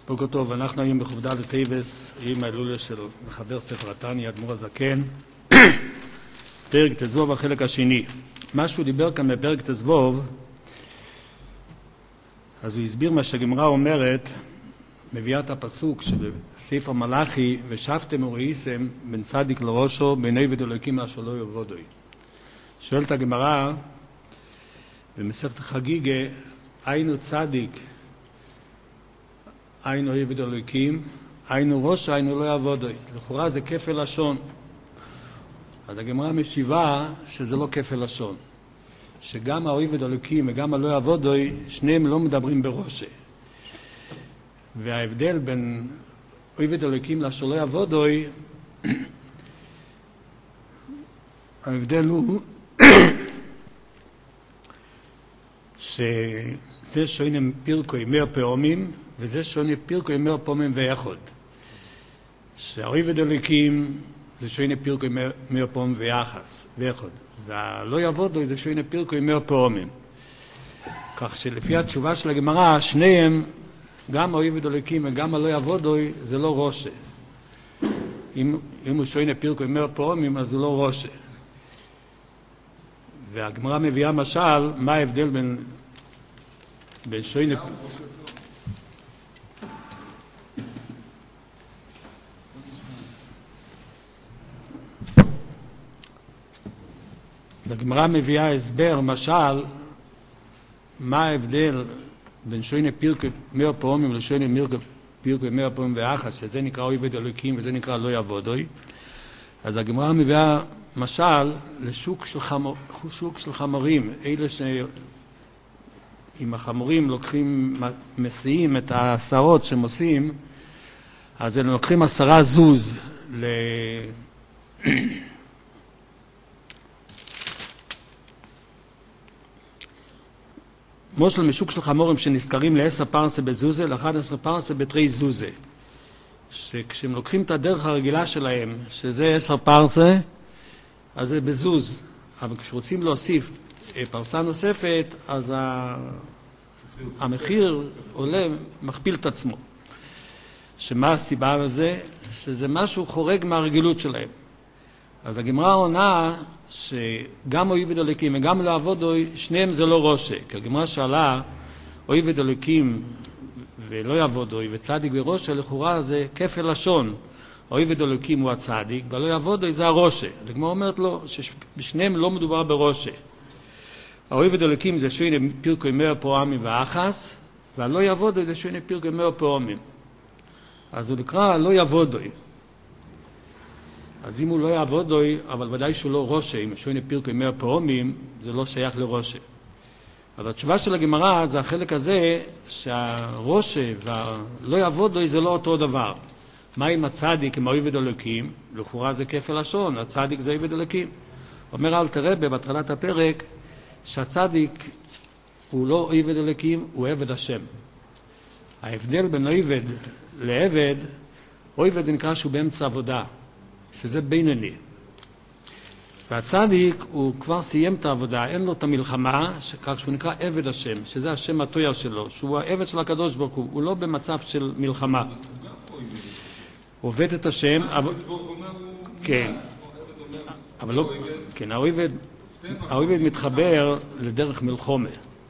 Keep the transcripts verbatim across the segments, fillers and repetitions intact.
בוקר טוב, אנחנו היום בחובדה לטייבס, עם ההילולה של מחבר ספר התניא, אדמו"ר הזקן, פרק תזבוב החלק השני. מה שהוא דיבר כאן בפרק תזבוב, אז הוא הסביר מה שהגמרא אומרת, מביאה את הפסוק שבספר מלאכי, ושבתם וראיסם בין צדיק לראשו, בין עבד אלוקים אשר לא יעבודוי. שואלת הגמרא, במסכת חגיגה, היינו צדיק, היינו עבד אלוקים, היינו ראש, היינו לא יעבודוי. לכאורה זה כפל לשון. אז הגמרא משיבה שזה לא כפל לשון. שגם העבד אלוקים וגם הלא יעבודוי, שניהם לא מדברים בראש. וההבדל בין עבד אלוקים לאשר לא יעבודוי, ההבדל הוא שזה שונה פירקוי מאה פעמים, וזה שונה פירקוי מאה פעמים ואחד. שהעבד אלוקים זה שונה פירקוי מאה פעמים ואחס, ואחד. והלא יעבודוי זה שונה פירקוי מאה פעמים. כך שלפי התשובה של הגמרא, שניהם, גם העבד אלוקים וגם הלא יעבודוי, זה לא ראש. אם, אם הוא שונה פירקוי מאה פעמים, אז זה לא ראש. והגמרא מביאה משל, מה ההבדל בין, בין שונה... והגמרא מביאה הסבר, משל, מה ההבדל בין שונה פירקוי מאה פעמים לשונה פירקוי מאה פעמים ואחס, שזה נקרא עבד אלוקים וזה נקרא לא יעבודוי. אז הגמרא מביאה משל לשוק של, חמור, שוק של חמורים, אלה שעם החמורים לוקחים, מסיעים את העשרות שהם עושים, אז הם לוקחים עשרה זוז ל... מושל משוק של חמורים שנזכרים לעשר פרסה בזוזה, לאחד עשר פרסה בתרי זוזה. שכשהם לוקחים את הדרך הרגילה שלהם, שזה עשר פרסה, אז זה בזוז. אבל כשרוצים להוסיף פרסה נוספת, אז המחיר עולה, מכפיל את עצמו. שמה הסיבה לזה? שזה משהו חורג מהרגילות שלהם. אז הגמרא עונה שגם עבד אלוקים וגם לא יעבודוי, שניהם זה לא ראש. כי הגמרא שאלה, עבד אלוקים ולא יעבודוי וצדיק וראש, לכאורה זה כפל לשון. עבד אלוקים הוא הצדיק ולא יעבודוי זה הראש. הגמרא אומרת לו שבשניהם לא מדובר בראש. עבד אלוקים זה שונה פירקוי מאה פעמים ואחס, והלא יעבודוי זה שונה פירקוי מאה פעמים. אז הוא נקרא לא יעבודוי. אז אם הוא לא יעבודוי, אבל ודאי שהוא לא ראש, אם שונה פירקוי מאה פעמים, זה לא שייך לראש. אבל התשובה של הגמרא זה החלק הזה שהראש והלא יעבודוי זה לא אותו דבר. מה עם הצדיק, עם עבד אלוקים? לכאורה זה כפל לשון, הצדיק זה עבד אלוקים. אומר אל תראה בהתחלת הפרק שהצדיק הוא לא עבד אלוקים, הוא עבד השם. ההבדל בין עבד לעבד, עבד זה נקרא שהוא באמצע עבודה, שזה בינוני. והצדיק הוא כבר סיים את העבודה, אין לו את המלחמה, כך שהוא נקרא עבד השם, שזה השם הטויה שלו, שהוא העבד של הקדוש ברוך הוא, הוא לא במצב של מלחמה. הוא עובד את השם, אבל... כן, אבל לא... כן, העבד, העבד מתחבר לדרך מלחמה.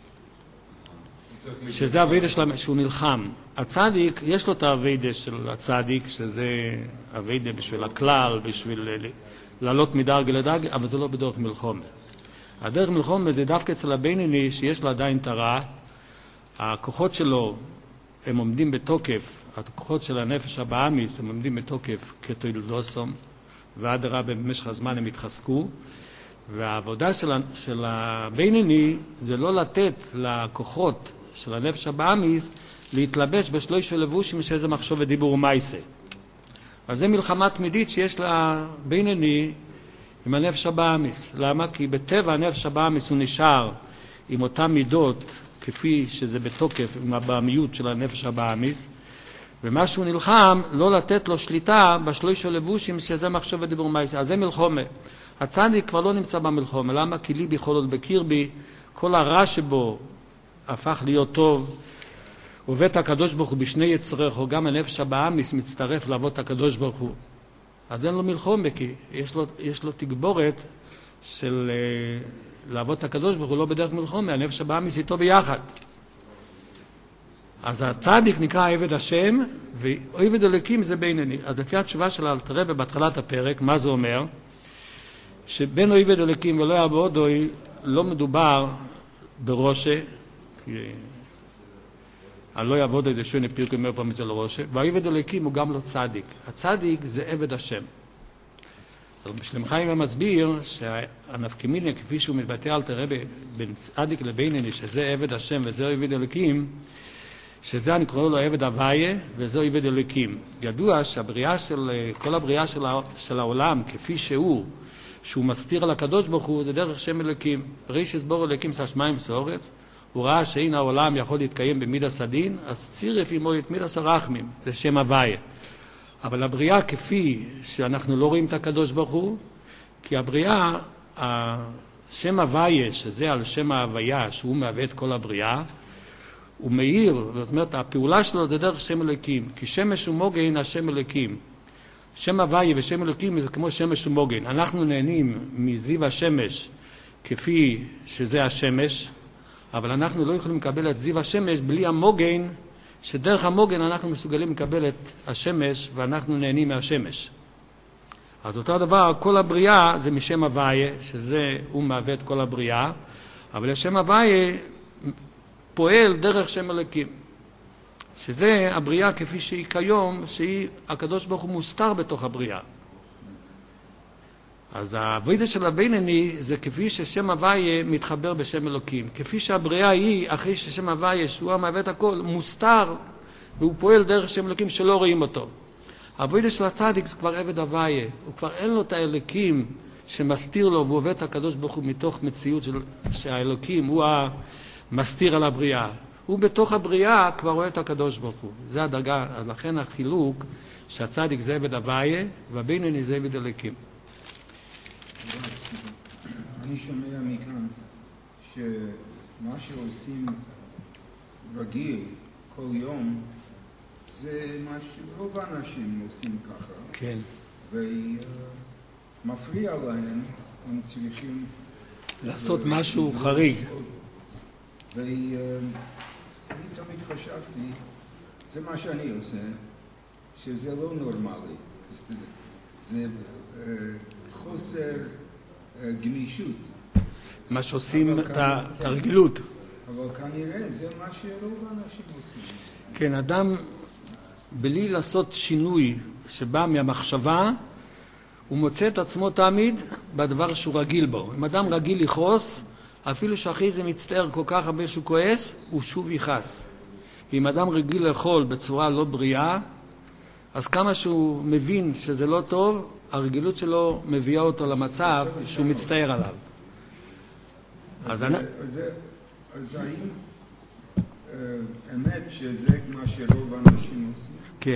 שזה העבודה שלו, שהוא נלחם. הצדיק, יש לו את העבודה של הצדיק, שזה העבודה בשביל הכלל, בשביל לעלות מדרג לדרג, אבל זה לא בדרך מלחמה. הדרך מלחמה זה דווקא אצל הבינוני, שיש לו עדיין את הרע. הכוחות שלו, הם עומדים בתוקף, הכוחות של הנפש הבאמיס, הם עומדים בתוקף כתולדוסום, ועד הרע במשך הזמן הם התחזקו. והעבודה של, של הבינוני זה לא לתת לכוחות של הנפש הבאמיס להתלבש בשלושה לבושים שזה מחשוב ודיבור ומעשה. אז זה מלחמה תמידית שיש לה בינוני עם הנפש הבאמיס. למה? כי בטבע הנפש הבאמיס הוא נשאר עם אותם מידות כפי שזה בתוקף עם הבאמיות של הנפש הבאמיס, ומה שהוא נלחם לא לתת לו שליטה בשלושה לבושים שזה מחשוב ודיבור ומעשה. אז זה מלחמה. הצדיק כבר לא נמצא במלחמה. למה? כי ליבי יכול להיות בקרבי, כל הרע שבו הפך להיות טוב, ובית הקדוש ברוך הוא בשני יצריך, או גם הנפש הבאמיס מצטרף לאבות הקדוש ברוך הוא. אז אין לו מלחום, כי יש לו, יש לו תגבורת של לאבות הקדוש ברוך הוא לא בדרך מלחום, הנפש הבאמיס איתו ביחד. אז הצדיק נקרא עבד השם, ועבד אלוקים זה בינוני. אז לפי התשובה של אלתר רבי בהתחלת הפרק, מה זה אומר? שבין עבד אלוקים ולא יעבודוי לא מדובר בראשה, כי הלא יעבוד איזה שוני פירקו אומר פעם זה לראשה, והעבד אלוקים הוא גם לא צדיק. הצדיק זה עבד השם. אז בשלם חיים מסביר שהנפקמינה כפי שהוא מתבטא אלתר רבי בין צדיק לבינוני, שזה עבד השם וזה עבד אלוקים, שזה אני קורא לו עבד הוויה וזה עבד אלוקים. ידוע שהבריאה של, כל הבריאה של, של העולם כפי שהוא, שהוא מסתיר על הקדוש ברוך הוא, זה דרך שם אלוקים. בראשית ברא אלוקים עשה שמיים וארץ, הוא ראה שאין העולם יכול להתקיים במידס הדין, אז צירף עמו את מידס הרחמים, זה שם הוויה. אבל הבריאה כפי שאנחנו לא רואים את הקדוש ברוך הוא, כי הבריאה, השם הוויה, שזה על שם ההוויה, שהוא מהווה את כל הבריאה, הוא מאיר, זאת אומרת, הפעולה שלו זה דרך שם אלוקים, כי שמש ומוגן השם אלוקים. שם הוויה ושם אלוקים זה כמו שמש ומוגן. אנחנו נהנים מזיו השמש כפי שזה השמש, אבל אנחנו לא יכולים לקבל את זיו השמש בלי המוגן, שדרך המוגן אנחנו מסוגלים לקבל את השמש ואנחנו נהנים מהשמש. אז אותו דבר, כל הבריאה זה משם הוויה, שזה הוא מהווה את כל הבריאה, אבל השם הוויה פועל דרך שם אלוקים. שזה הבריאה כפי שהיא כיום, שהיא, הקדוש ברוך הוא מוסתר בתוך הבריאה. אז העבודה של הבינוני זה כפי ששם הוויה מתחבר בשם אלוקים. כפי שהבריאה היא, אחרי ששם הוויה, שהוא המהווה את הכל, מוסתר, והוא פועל דרך שם אלוקים שלא רואים אותו. העבודה של הצדיק זה כבר עבד הוויה. הוא כבר אין לו את האלוקים שמסתיר לו, והוא עובד את הקדוש ברוך הוא מתוך מציאות של, שהאלוקים הוא המסתיר על הבריאה. הוא בתוך הבריאה כבר רואה את הקדוש ברוך הוא. זה הדרגה, לכן החילוק שהצדיק זה עבד הוויה, והבינוני זה עבד אלוקים. אני שומע מכאן שמה שעושים רגיל כל יום זה מה שרוב האנשים עושים ככה. כן. ומפריע להם, הם צריכים לעשות משהו חריג. ואני תמיד חשבתי, זה מה שאני עושה, שזה לא נורמלי. זה, זה חוסר גמישות. מה שעושים את הרגילות. אבל כנראה זה מה שרוב האנשים עושים. כן, אדם בלי לעשות שינוי שבא מהמחשבה, הוא מוצא את עצמו תמיד בדבר שהוא רגיל בו. אם אדם רגיל לכעוס, אפילו שאחרי זה מצטער כל כך הרבה שהוא כועס, הוא שוב יכעס. ואם אדם רגיל לאכול בצורה לא בריאה, אז כמה שהוא מבין שזה לא טוב, הרגילות שלו מביאה אותו למצב שהוא מצטער עליו. אז האם אמת שזה מה שרוב האנשים עושים? כן.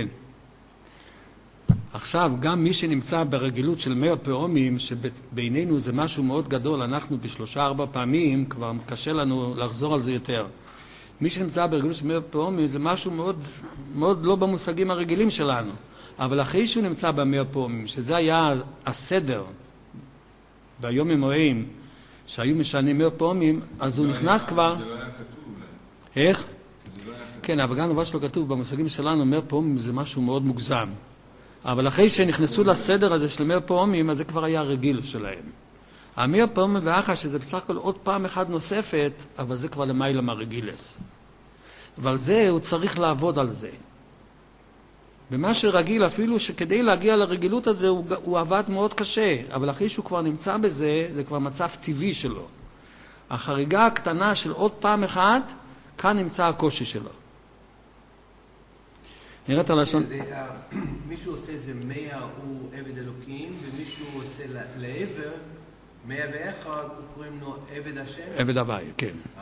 עכשיו, גם מי שנמצא ברגילות של מאה פעמים, שבינינו זה משהו מאוד גדול, אנחנו בשלושה ארבע פעמים, כבר קשה לנו לחזור על זה יותר. מי שנמצא ברגילות של מאה פעמים זה משהו מאוד, מאוד לא במושגים הרגילים שלנו. אבל אחרי שהוא נמצא במאה פעמים, שזה היה הסדר ביום המועים, שהיו משנים מאה פעמים, אז הוא נכנס כבר... זה לא היה כתוב להם. איך? כן, אבל גם דבר שלא כתוב במושגים שלנו, מאה פעמים זה משהו מאוד מוגזם. אבל אחרי שנכנסו לסדר הזה של מאה פעמים, אז זה כבר היה רגיל שלהם. המאה פעמים ואחר שזה בסך הכל עוד פעם אחת נוספת, אבל זה כבר למעלה מהרגילס. אבל זה, הוא צריך לעבוד על זה. במה שרגיל, אפילו שכדי להגיע לרגילות הזה, הוא, הוא עבד מאוד קשה. אבל אחרי שהוא כבר נמצא בזה, זה כבר מצב טבעי שלו. החריגה הקטנה של עוד פעם אחת, כאן נמצא הקושי שלו. נראית על השון... מישהו עושה את זה מאה הוא עבד אלוקים, ומישהו עושה לעבר, מאה ואחד, הוא קוראים לו עבד השם? עבד הוואי, כן. אה...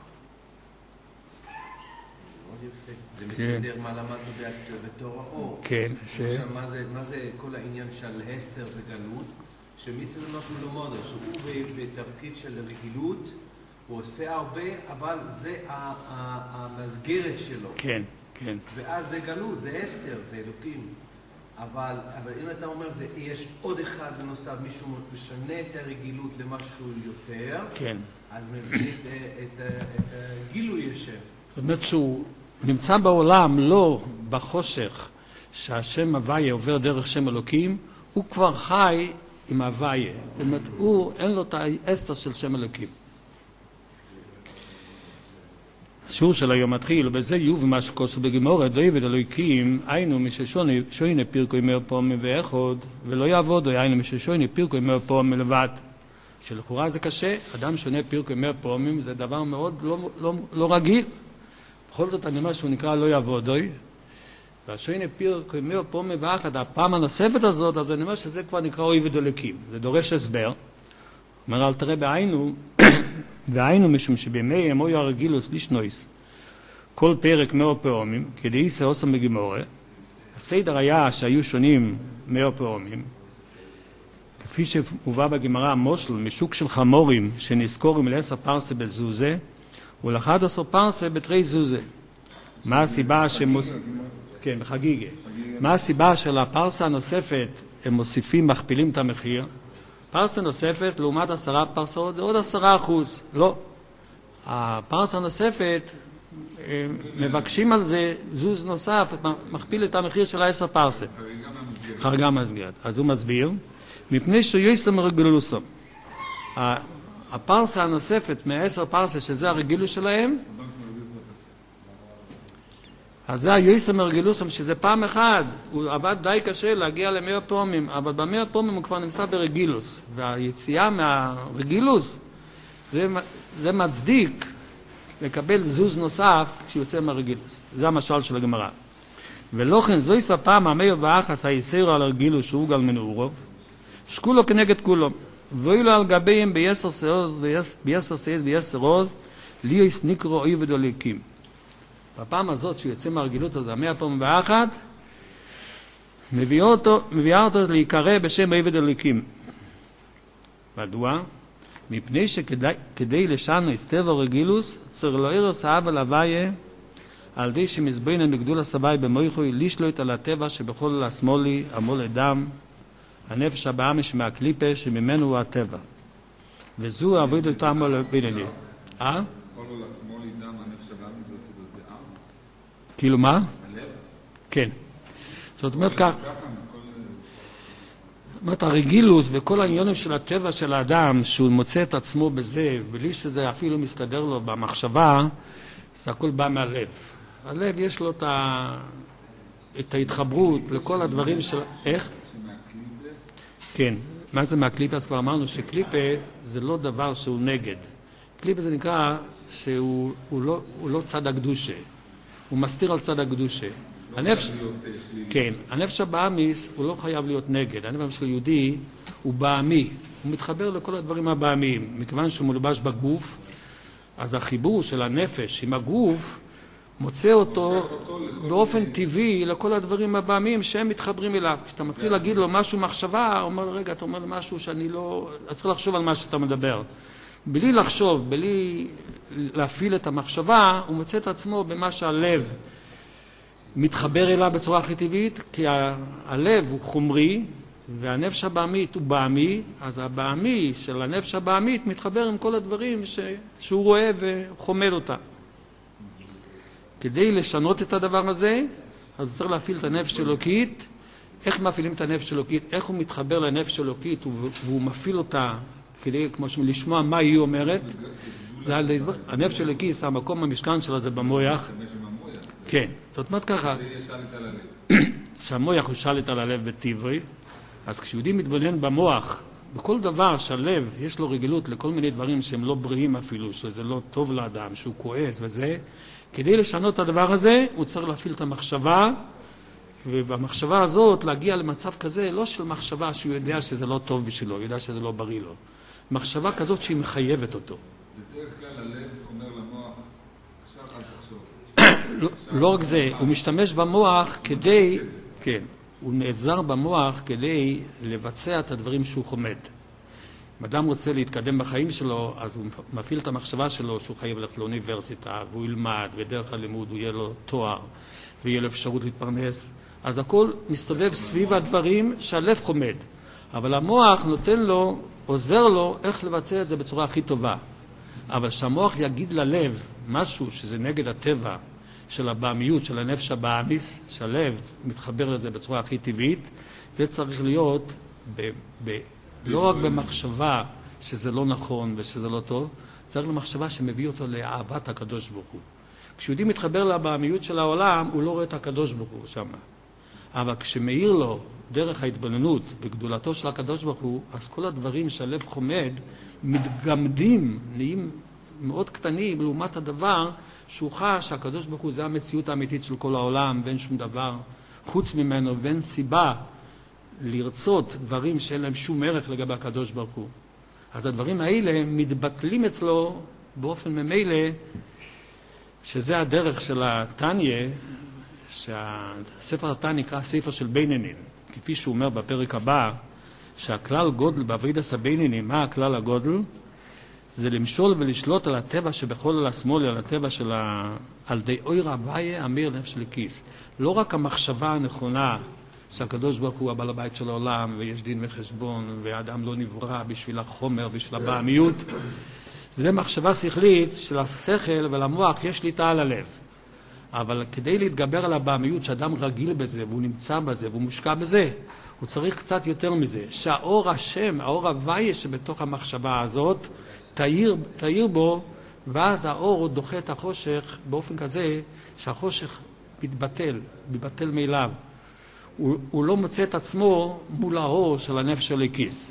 מאוד יפה. זה מסתדר מה למדנו בתור האור. כן. מה זה כל העניין של הסתר וגלות? שמסתדר משהו לא מודע, שהוא בתפקיד של רגילות, הוא עושה הרבה, אבל זה ה- ה- המסגרת שלו. כן, כן. ואז זה גלות, זה אסתר, זה אלוקים. אבל, אבל אם אתה אומר, זה, יש עוד אחד בנוסף, מישהו משנה את הרגילות למשהו יותר, כן. אז מביא את, את, את, את הגילוי השם. זאת אומרת שהוא נמצא בעולם לא בחושך שהשם הוויה עובר דרך שם אלוקים, הוא כבר חי עם הוויה. זאת אומרת, הוא, אין לו את האסתר של שם אלוקים. השיעור של היום מתחיל, ובזה יוב מה שכוסו בגמורת, לא יבד אלוהיקים, היינו מששויני פירקו ימר פעמי ואחוד, ולא יעבודו, היינו מששויני פירקו ימר פעמי לבד. שלכאורה זה קשה, אדם שונה פירקו ימר פעמים, זה דבר מאוד לא, לא, לא רגיל. בכל זאת אני אומר שהוא נקרא לא יעבודו, והשויני פירקו ימר פעמי ואחד, הפעם הנוספת הזאת, אז אני אומר שזה כבר נקרא אויבד אלוהיקים. זה דורש הסבר. אומר אל תראה בעינו, והיינו משום שבימי אמוי הרגילוס לישנויס כל פרק מאות פעמים כדי יעשה עושם בגמורה, הסדר היה שהיו שונים מאות פעמים כפי שמובא בגמרא מושל משוק של חמורים שנזכורים לעשר פרסה בזוזה ולאחד עשר פרסה בתרי זוזה. מה הסיבה שמוס... כן, בחגיגה. מה הסיבה של הפרסה הנוספת הם מוסיפים, מכפילים את המחיר? פרסה נוספת, לעומת עשרה פרסאות, זה עוד עשרה אחוז. לא. הפרסה הנוספת, מבקשים על זה זוז נוסף, מכפיל את המחיר של העשר פרסה. חריגה מהסגרת. אז הוא מסביר, מפני שיוסם רגילוסם. הפרסה הנוספת מהעשר פרסה, שזה הרגילוס שלהם, אז זה היוסם הרגילוסם, שזה פעם אחד, הוא עבד די קשה להגיע למאה פעמים, אבל במאה פעמים הוא כבר נמצא ברגילוס, והיציאה מהרגילוס, זה, זה מצדיק לקבל זוז נוסף כשיוצא מהרגילוס. זה המשל של הגמרא. ולא כן, זו יש הפעם המאה ואחס היסירו על הרגילוס שהוא גל מנעורוב, שקולו כנגד כולו, ואילו על גביהם ביסר סעוז, ביסר סעוז, ביסר עוז, ליוס נקרו אויבד אלוהיקים. בפעם הזאת שיוצא מהרגילות הזה, המאה פעם ואחת, מביאה אותו, מביאה אותו להיקרא בשם עבד אלוהיקים. מדוע? מפני שכדי לשנו הסתבר רגילוס, צריך לא ירס האב על הוויה, על די שמזבוינן בגדול הסבי במויכוי, לישלוט על הטבע שבכל השמאלי, המול אדם, הנפש הבאה שמהקליפה, שממנו הוא הטבע. וזו עבוד אותם על בינני. אה? כאילו מה? הלב? כן. זאת אומרת כך, זאת אומרת הרגילוס וכל העניונים של הטבע של האדם, שהוא מוצא את עצמו בזה, בלי שזה אפילו מסתדר לו במחשבה, זה הכל בא מהלב. הלב יש לו את, ה... את ההתחברות לכל הדברים של... איך? כן. מה זה מהקליפה? אז כבר אמרנו שקליפה זה לא דבר שהוא נגד. קליפה זה נקרא שהוא הוא לא, הוא לא צד הקדושה. הוא מסתיר על צד הקדושה. הנפש, כן, הנפש הבאמיס הוא לא חייב להיות נגד. הנפש של יהודי הוא באמי. הוא מתחבר לכל הדברים הבאמיים. מכיוון שהוא מלובש בגוף, אז החיבור של הנפש עם הגוף מוצא אותו באופן טבעי לכל הדברים הבאמיים שהם מתחברים אליו. כשאתה מתחיל להגיד לו משהו מחשבה, הוא אומר, רגע, אתה אומר משהו שאני לא... אני צריך לחשוב על מה שאתה מדבר. בלי לחשוב, בלי להפעיל את המחשבה, הוא מוצא את עצמו במה שהלב מתחבר אליו בצורה הכי טבעית, כי הלב הוא חומרי, והנפש הבאמית הוא באמי, אז הבאמי של הנפש הבאמית מתחבר עם כל הדברים ש... שהוא רואה וחומד אותה. כדי לשנות את הדבר הזה, אז צריך להפעיל את הנפש אלוקית. איך מפעילים את הנפש אלוקית? איך הוא מתחבר לנפש אלוקית והוא מפעיל אותה כדי, כמו לשמוע מה היא אומרת? זה על ההסבר. הנפש אלוקית, המקום המשכן שלה זה במוח. כן, זאת אומרת ככה. שהמוח הוא שליט על הלב בטבעי, אז כשיהודי מתבונן במוח, בכל דבר שהלב יש לו רגילות לכל מיני דברים שהם לא בריאים אפילו, שזה לא טוב לאדם, שהוא כועס וזה, כדי לשנות את הדבר הזה, הוא צריך להפעיל את המחשבה, ובמחשבה הזאת להגיע למצב כזה, לא של מחשבה שהוא יודע שזה לא טוב בשבילו, הוא יודע שזה לא בריא לו. מחשבה כזאת שהיא מחייבת אותו. בדרך כלל הלב אומר למוח, עכשיו אל תחשוב. לא רק זה, הוא משתמש במוח כדי, כן, הוא נעזר במוח כדי לבצע את הדברים שהוא חומד. אם אדם רוצה להתקדם בחיים שלו, אז הוא מפעיל את המחשבה שלו שהוא חייב ללכת לאוניברסיטה, והוא ילמד, ודרך הלימוד הוא יהיה לו תואר, ויהיה לו אפשרות להתפרנס. אז הכל מסתובב סביב הדברים שהלב חומד. אבל המוח נותן לו, עוזר לו איך לבצע את זה בצורה הכי טובה. אבל שהמוח יגיד ללב משהו שזה נגד הטבע של הבעמיות, של הנפש הבעמיס, שהלב מתחבר לזה בצורה הכי טבעית, זה צריך להיות ב, ב, לא רק במחשבה שזה לא נכון ושזה לא טוב, צריך למחשבה שמביא אותו לאהבת הקדוש ברוך הוא. כשיהודי מתחבר לבעמיות של העולם, הוא לא רואה את הקדוש ברוך הוא שם. אבל כשמאיר לו דרך ההתבוננות בגדולתו של הקדוש ברוך הוא, אז כל הדברים שהלב חומד מתגמדים, נהיים מאוד קטנים לעומת הדבר שהוא חש שהקדוש ברוך הוא זה המציאות האמיתית של כל העולם, ואין שום דבר חוץ ממנו, ואין סיבה לרצות דברים שאין להם שום ערך לגבי הקדוש ברוך הוא. אז הדברים האלה מתבטלים אצלו באופן ממילא, שזה הדרך של התניא, שהספר התניא נקרא ספר של בינונים, כפי שהוא אומר בפרק הבא, שהכלל גודל בעבודת הבינונים, מה הכלל הגודל? זה למשול ולשלוט על הטבע שבכל על השמאל, על הטבע של ה... על די אויר הוויה אמיר נפש לכיס. לא רק המחשבה הנכונה שהקדוש ברוך הוא הבעל הבית של העולם, ויש דין וחשבון, והאדם לא נברא בשביל החומר, בשביל הבעמיות. זה מחשבה שכלית של השכל ולמוח, יש שליטה על הלב. אבל כדי להתגבר על הבעמיות, שאדם רגיל בזה, והוא נמצא בזה, והוא מושקע בזה, הוא צריך קצת יותר מזה. שהאור השם, האור הוויה שבתוך המחשבה הזאת, תאיר, תאיר בו, ואז האור דוחה את החושך באופן כזה שהחושך מתבטל, מתבטל מאליו. הוא, הוא לא מוצא את עצמו מול האור של הנפש הלקיס.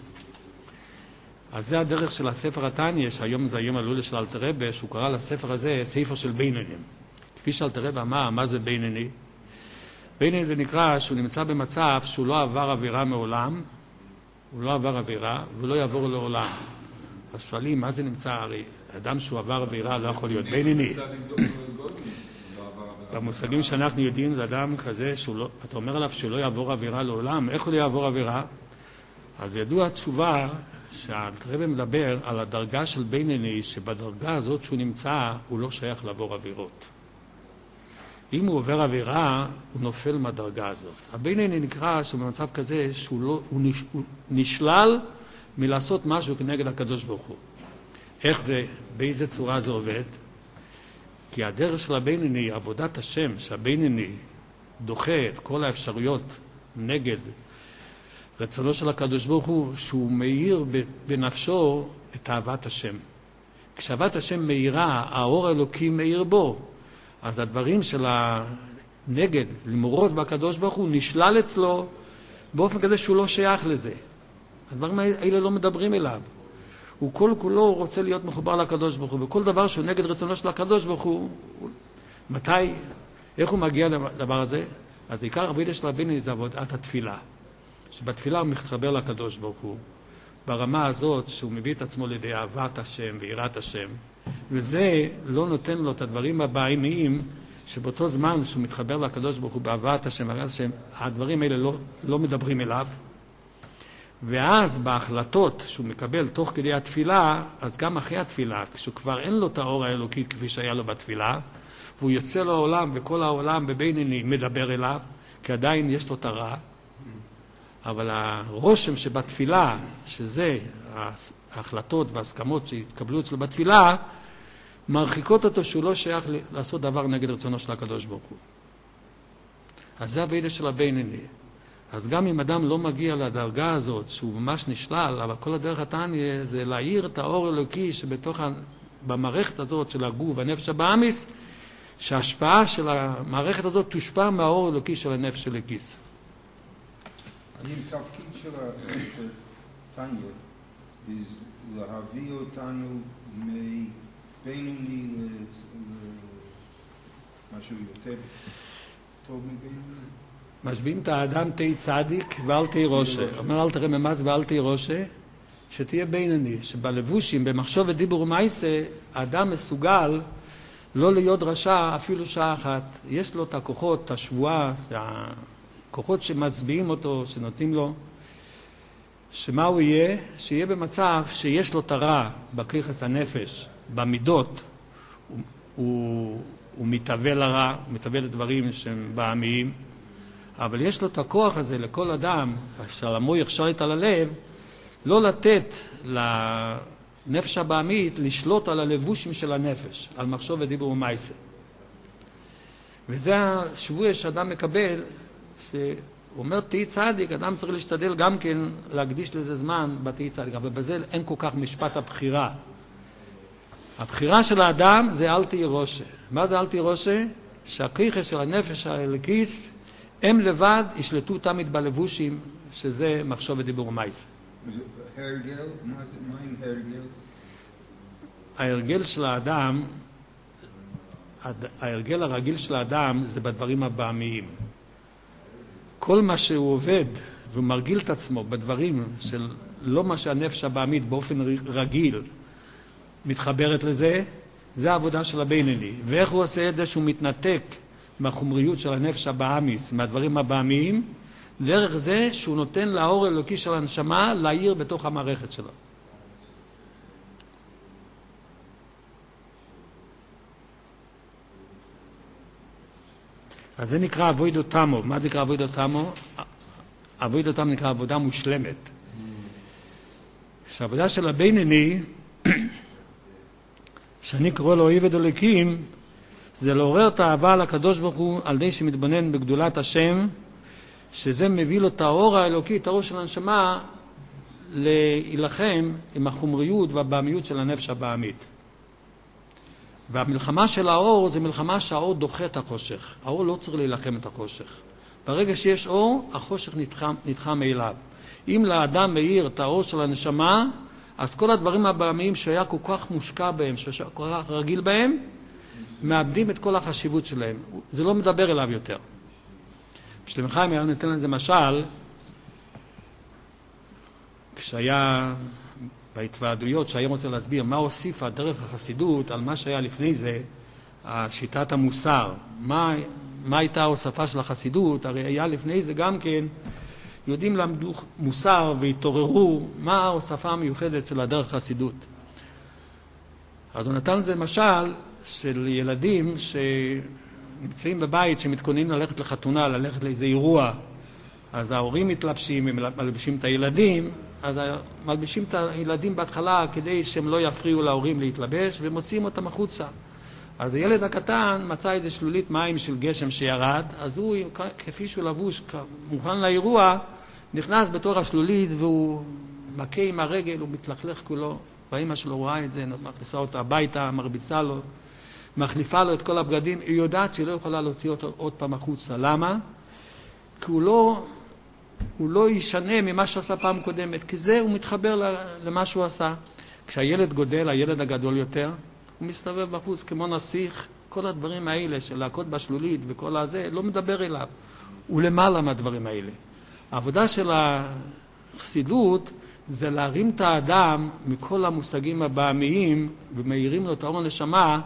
אז זה הדרך של הספר התניא, שהיום זה היום הלולה של אלתר רבי, שהוא קרא לספר הזה ספר של בינונים. כפי שאלתר רבי אמר, מה זה בינוני? בינוני זה נקרא שהוא נמצא במצב שהוא לא עבר עבירה מעולם, הוא לא עבר עבירה ולא יעבור לעולם. אז שואלים, מה זה נמצא? הרי אדם שהוא עבר עבירה לא יכול להיות בינוני. במושגים שאנחנו יודעים, זה אדם כזה, שהוא לא, אתה אומר עליו שהוא לא יעבור עבירה לעולם, איך הוא לא יעבור עבירה? אז ידוע התשובה שהרבי מדבר על הדרגה של בינוני, שבדרגה הזאת שהוא נמצא, הוא לא שייך לעבור עבירות. אם הוא עובר עבירה, הוא נופל מהדרגה הזאת. הבינוני נקרא שהוא במצב כזה שהוא לא, הוא נש, הוא נשלל מלעשות משהו כנגד הקדוש ברוך הוא. איך זה, באיזה צורה זה עובד? כי הדרך של הבינוני, עבודת השם, שהבינוני דוחה את כל האפשרויות נגד רצונו של הקדוש ברוך הוא, שהוא מאיר בנפשו את אהבת השם. כשאהבת השם מאירה, האור האלוקי מאיר בו, אז הדברים של הנגד, למורות בקדוש ברוך הוא, נשלל אצלו באופן כזה שהוא לא שייך לזה. הדברים האלה לא מדברים אליו. הוא כל כולו רוצה להיות מחובר לקדוש ברוך הוא, וכל דבר שהוא נגד רצונו של הקדוש ברוך הוא, מתי, איך הוא מגיע לדבר הזה? אז עיקר העבודה של הבינוני זה עבודת התפילה. שבתפילה הוא מתחבר לקדוש ברוך הוא, ברמה הזאת שהוא מביא את עצמו לידי אהבת השם ויראת השם, וזה לא נותן לו את הדברים הבאמיים, שבאותו זמן שהוא מתחבר לקדוש ברוך הוא באהבת השם ויראת השם, הדברים האלה לא, לא מדברים אליו, ואז בהחלטות שהוא מקבל תוך כדי התפילה, אז גם אחרי התפילה, כשהוא כבר אין לו את האור האלוקי כפי שהיה לו בתפילה, והוא יוצא לעולם וכל העולם בבינוני מדבר אליו, כי עדיין יש לו את הרע, אבל הרושם שבתפילה, שזה ההחלטות וההסכמות שהתקבלו אצלו בתפילה, מרחיקות אותו שהוא לא שייך לעשות דבר נגד רצונו של הקדוש ברוך הוא. אז זה העבודה של הבינוני. אז גם אם אדם לא מגיע לדרגה הזאת, שהוא ממש נשלל, אבל כל הדרך התניא זה להאיר את האור האלוקי שבתוך במערכת הזאת של הגוף והנפש הבאמיס, שההשפעה של המערכת הזאת תושפע מהאור האלוקי של הנפש הלקיס. אני תפקיד של הספר תניא, is להביא אותנו מבינוני למשהו יותר טוב מבינוני. משביעים את האדם תהי צדיק ואל תהי ראשה. אומר אל תראה ממס ואל תהי ראשה, שתהיה בינוני, שבלבושים, במחשוב ודיבור ומעשה, האדם מסוגל לא להיות רשע אפילו שעה אחת. יש לו את הכוחות, את השבועה, הכוחות שמסביעים אותו, שנותנים לו. שמה הוא יהיה? שיהיה במצב שיש לו את הרע בכיחס הנפש, במידות, הוא, הוא, הוא מתהווה לרע, הוא מתהווה לדברים שהם בעמיים, אבל יש לו את הכוח הזה לכל אדם, שהמוח שולט על הלב, לא לתת לנפש הבעמית לשלוט על הלבושים של הנפש, על מחשוב ודיבור ומעשה. וזה השבוע שאדם מקבל, שהוא אומר תהי צדיק, אדם צריך להשתדל גם כן להקדיש לזה זמן בתהי צדיק, אבל בזה אין כל כך משפט הבחירה. הבחירה של האדם זה אל תהי ראשה. מה זה אל תהי ראשה? שהכיחס של הנפש האלוקיס, הם לבד ישלטו תמיד בלבושים, שזה מחשוב ודיבור ומעשה. הרגל? מה זה, מה עם הרגל? ההרגל של האדם, ההרגל הרגיל של האדם זה בדברים הבעמיים. כל מה שהוא עובד והוא מרגיל את עצמו בדברים של לא מה שהנפש הבעמית באופן רגיל מתחברת לזה, זה העבודה של הבינוני. ואיך הוא עושה את זה? שהוא מתנתק מהחומריות של הנפש הבעמיס, מהדברים הבעמיים, דרך זה שהוא נותן לאור האלוקי של הנשמה להאיר בתוך המערכת שלו. אז זה נקרא אבוידו תמו. מה נקרא אבוידו תמו? אבוידו תמו נקרא עבודה מושלמת. שהעבודה של הבינוני, שאני קורא לו עבד אלוקים, זה לעורר את האהבה לקדוש ברוך הוא על ידי שמתבונן בגדולת השם, שזה מביא לו את האור האלוקי, את האור של הנשמה, להילחם עם החומריות והבעמיות של הנפש הבעמית. והמלחמה של האור זה מלחמה שהאור דוחה את החושך. האור לא צריך להילחם את החושך. ברגע שיש אור, החושך נדחה, נדחה מאליו. אם לאדם מאיר את האור של הנשמה, אז כל הדברים הבעמיים שהיה כל כך מושקע בהם, שהיה כל כך רגיל בהם, מאבדים את כל החשיבות שלהם. זה לא מדבר אליו יותר. בשלם חיים היה ניתן לזה משל, כשהיה בהתוועדויות שהיה רוצה להסביר מה הוסיפה דרך החסידות על מה שהיה לפני זה, שיטת המוסר. מה, מה הייתה ההוספה של החסידות? הרי היה לפני זה גם כן, יודעים למדו מוסר והתעוררו, מה ההוספה המיוחדת של הדרך החסידות. אז הוא נתן לזה משל של ילדים שנמצאים בבית, שמתכוננים ללכת לחתונה, ללכת לאיזה אירוע. אז ההורים מתלבשים, הם מלבשים את הילדים, אז מלבשים את הילדים בהתחלה כדי שהם לא יפריעו להורים להתלבש, ומוציאים אותם החוצה. אז הילד הקטן מצא איזה שלולית מים של גשם שירד, אז הוא, כפי שהוא לבוש, מוכן לאירוע, נכנס בתור השלולית והוא מכה עם הרגל, הוא מתלכלך כולו. והאמא שלו רואה את זה, מכניסה אותו הביתה, מרביצה לו, מחליפה לו את כל הבגדים, היא יודעת שהיא לא יכולה להוציא אותו עוד פעם החוצה. למה? כי הוא לא, הוא לא ישנה ממה שעשה פעם קודמת, כי זה הוא מתחבר למה שהוא עשה. כשהילד גודל, הילד הגדול יותר, הוא מסתובב בחוץ כמו נסיך, כל הדברים האלה של להכות בשלולית וכל הזה, לא מדבר אליו. הוא למעלה מהדברים האלה. העבודה של החסידות זה להרים את האדם מכל המושגים הבעמיים ומאירים לו את האור הנשמה,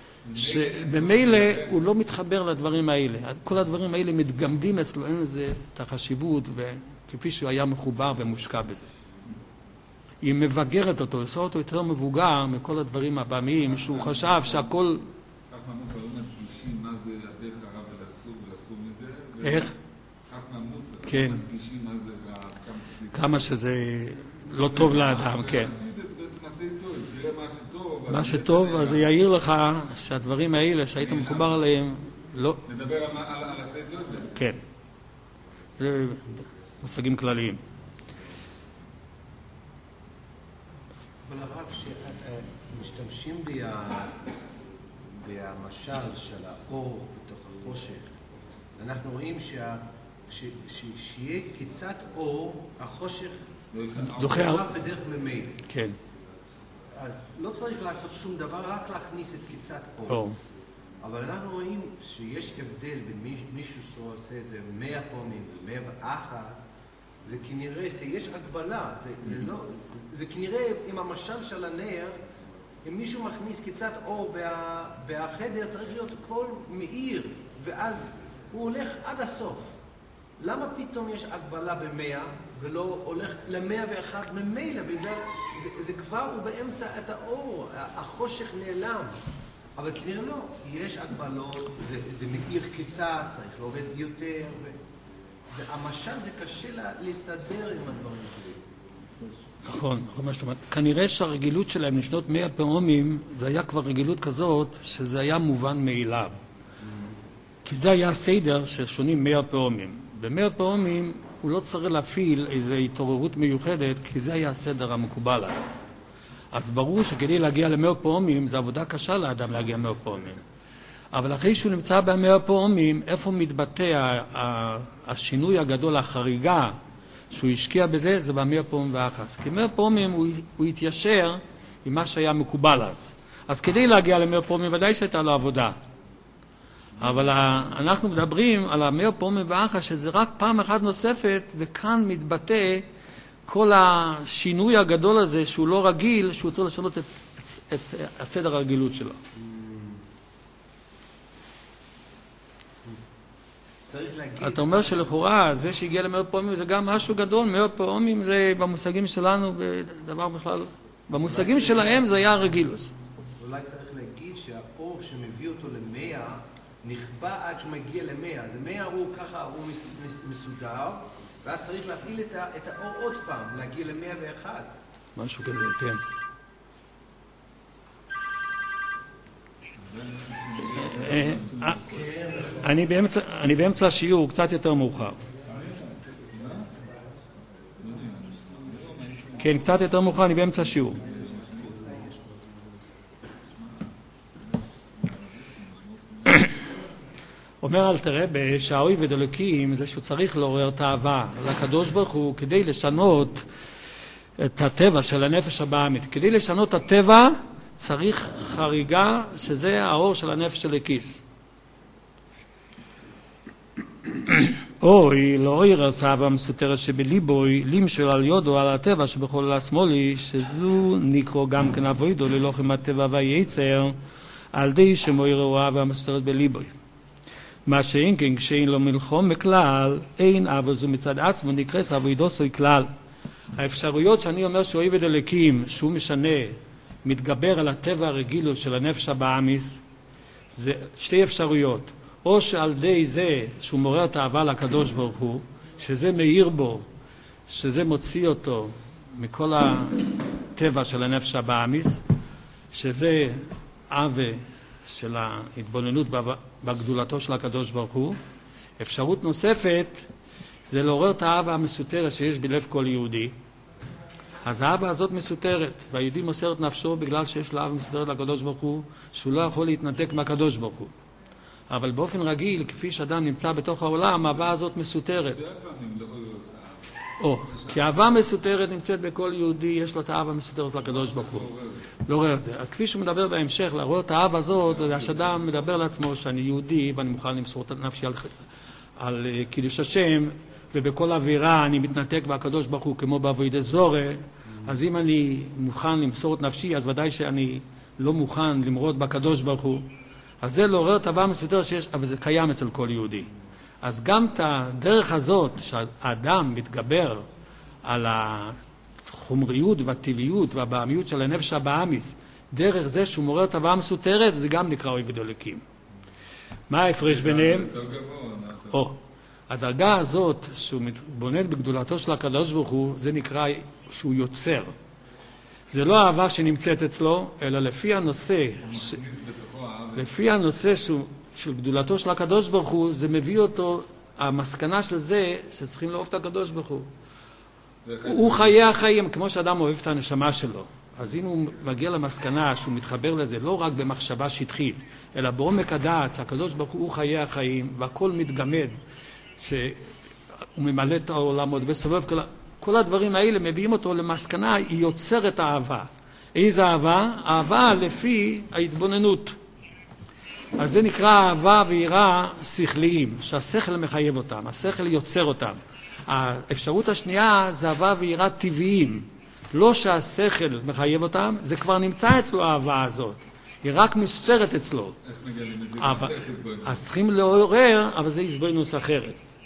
שבמילא הוא לא מתחבר לדברים האלה. כל הדברים האלה מתגמדים אצלו, אין לזה את החשיבות, וכפי שהוא היה מחובר ומושקע בזה. היא מבגרת אותו, עושה אותו יותר מבוגר מכל הדברים הבעמיים, שהוא חשב שהכל... חכמה מוסר לא מדגישים מה זה הדרך הרע ולאסור ולאסור מזה. איך? חכמה מוסר כן. לא מדגישים מה זה רע, כמה שזה לא טוב לאדם, כן. זה בעצם עשה טוב, תראה מה שטוב. מה שטוב, אז זה יעיר לך שהדברים האלה שהיית מחובר עליהם, לא... נדבר על עשה טוב. כן. זה מושגים כלליים. אבל הרב, שמשתמשים במשל של האור בתוך החושך, אנחנו רואים שה... שיהיה קצת אור, החושך דוחה דוחה בדרך ממילא. כן. אז לא צריך לעשות שום דבר, רק להכניס את קצת אור. אור. אבל אנחנו רואים שיש הבדל בין מישהו שעושה את זה מאה פעמים ומאה ואחת, זה כנראה שיש הגבלה, זה, זה לא, זה כנראה עם המשל של הנר, אם מישהו מכניס קצת אור בה, בחדר, צריך להיות כל מאיר, ואז הוא הולך עד הסוף. למה פתאום יש הגבלה במאה ולא הולך למאה ואחת ממילא? בגלל זה, זה כבר הוא באמצע את האור, החושך נעלם. אבל כנראה לא, יש הגבלות, זה, זה מאיר קצת, צריך לעובד יותר. ו... זה, המשל זה קשה לה, להסתדר עם הדברים שלי. נכון, מה זאת אומרת. כנראה שהרגילות שלהם לשנות מאה פעמים, זה היה כבר רגילות כזאת, שזה היה מובן מאליו. כי זה היה הסדר ששונים מאה פעמים. במאה פעמים הוא לא צריך להפעיל איזו התעוררות מיוחדת, כי זה היה הסדר המקובל אז. אז ברור שכדי להגיע למאה פעמים, זה עבודה קשה לאדם להגיע למאה פעמים. אבל אחרי שהוא נמצא במאה פעמים, איפה מתבטא השינוי הגדול, החריגה, שהוא השקיע בזה, זה במאה פעמים ואחת. כי מאה פעמים הוא, הוא התיישר עם מה שהיה מקובל אז. אז כדי להגיע למאה פעמים, ודאי שהייתה לו עבודה. אבל אנחנו מדברים על המאה פעמים ואחת, שזה רק פעם אחת נוספת, וכאן מתבטא כל השינוי הגדול הזה, שהוא לא רגיל, שהוא צריך לשנות את, את, את הסדר הרגילות שלו. אתה אומר שלכאורה, זה שהגיע למאה פעמים זה גם משהו גדול, מאה פעמים זה במושגים שלנו, בדבר בכלל, במושגים שלהם זה היה רגילוס. אולי צריך להגיד שהאור שמביא אותו למאה, נכבה עד שהוא מגיע למאה. זה מאה הוא ככה, הוא מסודר, ואז צריך להפעיל את האור עוד פעם, להגיע למאה ואחת. משהו כזה, כן. אני באמצע, אני באמצע השיעור, קצת יותר מאוחר. כן, קצת יותר מאוחר, אני באמצע השיעור. אומר אלתר רבי שהאויבד אלוקים זה שהוא צריך לעורר תאווה לקדוש ברוך הוא כדי לשנות את הטבע של הנפש הבאמית. כדי לשנות את הטבע צריך חריגה, שזה האור של הנפש של הכיס. אוי, לא אוי רסבה מסותרת שבליבוי, למשל על יודו על הטבע שבכל השמאלי, שזו נקרא גם כן אבוידו ללוחם הטבע והיצר, על די שמוי רואה והמסותרת בליבוי. מה שאין כן כשאין לו מלחום בכלל, אין אבו זו מצד עצמו נקרס אבוידו סוי כלל. האפשרויות שאני אומר שהוא אויבד אלוקים, שהוא משנה, מתגבר על הטבע הרגילות של הנפש הבאמיס, זה שתי אפשרויות. או שעל די זה שהוא מורר תאווה לקדוש ברוך הוא, שזה מאיר בו, שזה מוציא אותו מכל הטבע של הנפש הבאמיס, שזה אווה של ההתבוננות בגדולתו של הקדוש ברוך הוא. אפשרות נוספת זה לעורר את האהבה המסותרת שיש בלב כל יהודי. אז האהבה הזאת מסותרת, והיהודי מוסר את נפשו בגלל שיש לו אהבה מסותרת לקדוש ברוך הוא, שהוא לא יכול להתנתק מהקדוש ברוך הוא. אבל באופן רגיל, כפי שאדם נמצא בתוך העולם, האהבה הזאת מסותרת. או, כי האהבה מסותרת נמצאת בכל יהודי, יש לו את האהבה מסותרת לקדוש ברוך הוא. לא רואה את זה. אז כפי שהוא מדבר בהמשך, לראות את האהבה הזאת, השאדם מדבר לעצמו שאני יהודי, ואני מוכן למסור את נפשי על, על קידוש השם, ובכל אווירה אני מתנתק בהקדוש ברוך הוא כמו בעבודת זורה. אז אם אני מוכן למסור את נפשי, אז ודאי שאני לא מוכן למרוד בקדוש ברוך הוא. אז זה לעורר את האהבה המסותרת שיש, אבל זה קיים אצל כל יהודי. אז גם את הדרך הזאת, שהאדם מתגבר על החומריות והטבעיות והבאמיות של הנפש הבאמיס, דרך זה שהוא מעורר את האהבה המסותרת, זה גם נקרא אויבד אלוקים. מה ההפרש ביניהם? או, הדרגה הזאת, שהוא מתבונן בגדולתו של הקדוש ברוך הוא, זה נקרא שהוא יוצר. זה לא אהבה שנמצאת אצלו, אלא לפי הנושא, ש... לפי הנושא שהוא, של גדולתו של הקדוש ברוך הוא, זה מביא אותו, המסקנה של זה, שצריכים לאהוב את הקדוש ברוך הוא. הוא חיי החיים, כמו שאדם אוהב את הנשמה שלו. אז אם הוא מגיע למסקנה שהוא מתחבר לזה, לא רק במחשבה שטחית, אלא בעומק הדעת שהקדוש ברוך הוא חיי החיים, והכל מתגמד, שהוא ממלא את העולמות וסובב, כל, כל הדברים האלה מביאים אותו למסקנה, היא יוצרת האהבה. איזה אהבה? אהבה לפי ההתבוננות. אז זה נקרא אהבה ויראה שכליים, שהשכל מחייב אותם, השכל יוצר אותם. האפשרות השנייה זה אהבה ויראה טבעיים, לא שהשכל מחייב אותם, זה כבר נמצא אצלו האהבה הזאת, היא רק מסתרת אצלו. איך מגלים את זה? אבל, אז צריכים לעורר, אבל זה הסבינוס אחרת.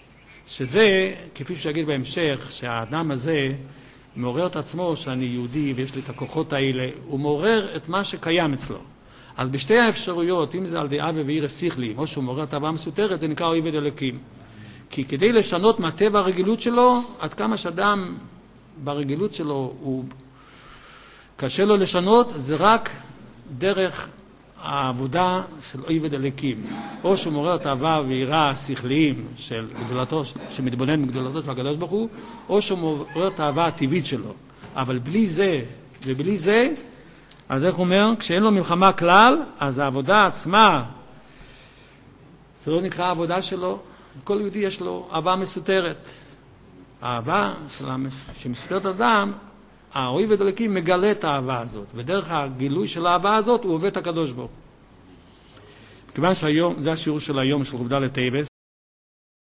שזה, כפי שיגיד בהמשך, שהאדם הזה מעורר את עצמו שאני יהודי ויש לי את הכוחות האלה, הוא מעורר את מה שקיים אצלו. אז בשתי האפשרויות, אם זה על דעה ואירא שכליים, או שהוא מעורר את האהבה המסותרת, זה נקרא עבד אלוקים. כי כדי לשנות מהטבע הרגילות שלו, עד כמה שאדם ברגילות שלו הוא קשה לו לשנות, זה רק דרך העבודה של עבד אלוקים. או שהוא מעורר את האהבה ואירא שכליים של גדולתו, שמתבונן בגדולתו של הקדוש ברוך הוא, או שהוא מעורר את האהבה הטבעית שלו. אבל בלי זה ובלי זה, אז איך הוא אומר? כשאין לו מלחמה כלל, אז העבודה עצמה, זה לא נקרא העבודה שלו. כל יהודי יש לו אהבה מסותרת. האהבה שמסותרת אדם, העבד אלוקים מגלה את האהבה הזאת, ודרך הגילוי של האהבה הזאת הוא עובד את הקדוש ברוך הוא. כיוון שהיום, זה השיעור של היום של ק"ד טבת,